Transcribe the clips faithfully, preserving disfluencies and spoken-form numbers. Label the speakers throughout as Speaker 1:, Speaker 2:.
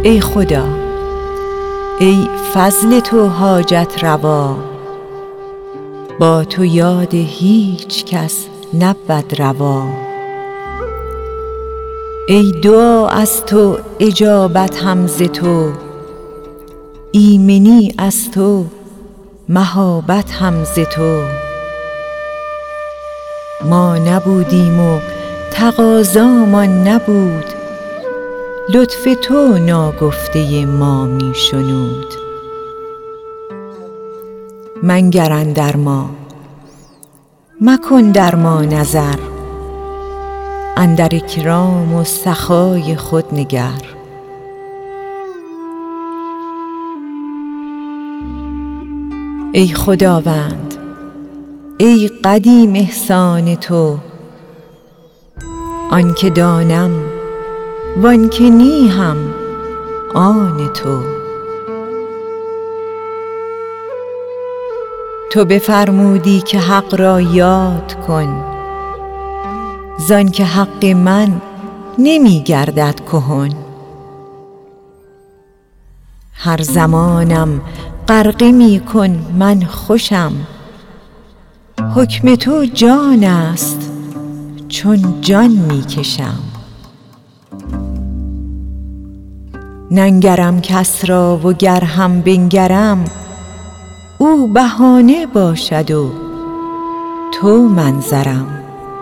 Speaker 1: ای خدا، ای فضل تو حاجت روا، با تو یاد هیچ کس نبود روا. ای دعا از تو اجابت هم ز تو، ایمنی از تو مهابت هم ز تو. ما نبودیم و تقاضامان نبود، لطف تو ناگفته ما می شنود. منگر اندر ما، مکن در ما نظر، اندر اکرام و سخای خود نگر. ای خداوند، ای قدیم احسان تو، آن که دانم وان که نی هم آن تو. تو بفرمودی که حق را یاد کن، زان که حق من نمی گردد کهن. هر زمانم غرقه می کن من خوشم، حکم تو جان است چون جان می کشم. ننگرم کس را و گر هم بنگرم، او بهانه باشد و تو منظرم.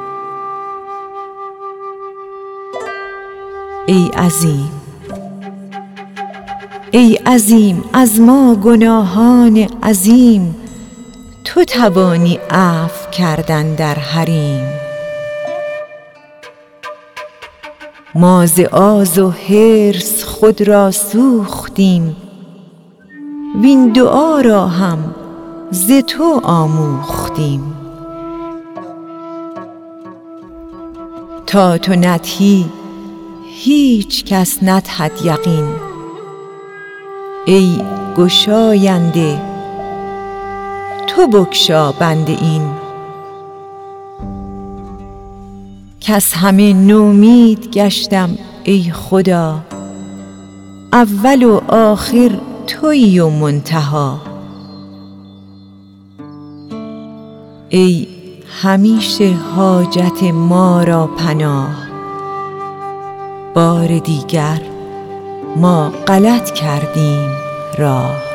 Speaker 1: ای عظیم، ای عظیم از ما گناهان عظیم، تو توانی عفو کردن در حریم. ما ز آز و حرص خود را سوختیم، وین دعا را هم ز تو آموختیم. تا تو ندهی هیچ کس ندهد یقین، ای گشاینده تو بگشا بند این. کز همه نومید گشتم ای خدا، اول و آخر تویی و منتها. ای همیشه حاجت ما را پناه، بار دیگر ما غلط کردیم راه.